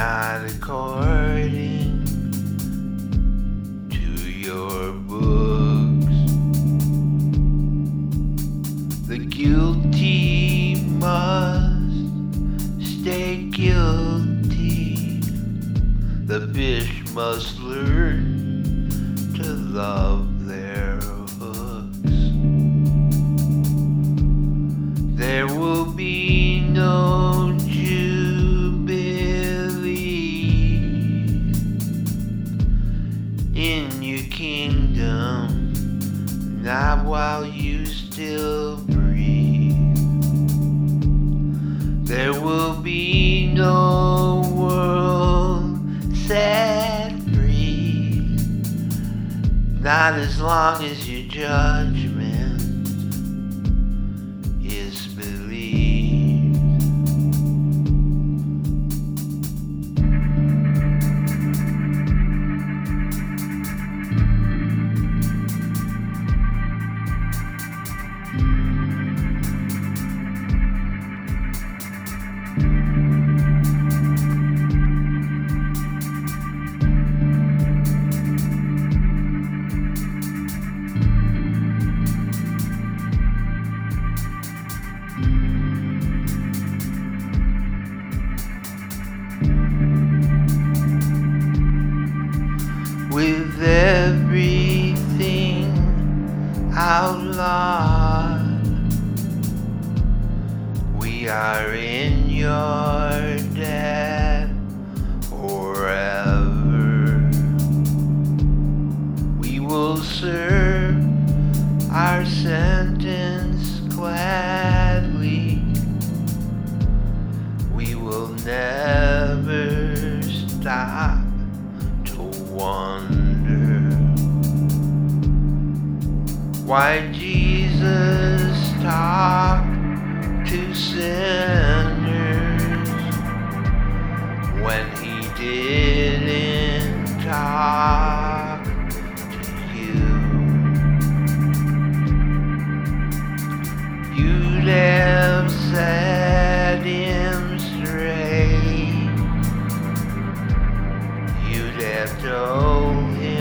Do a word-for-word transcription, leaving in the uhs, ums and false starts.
not according to your books. The guilty must stay guilty. The fish must learn to love their hooks. There will be no jubilee in your kingdom, not while you still breathe. There will be no world set free, not as long as your judgment is believed. With everything outlawed, we are in your debt forever. We will serve our sentence gladly. We will never stop to wonder why Jesus talked to sinners when he didn't talk to you. You'd have set him straight. You'd have told him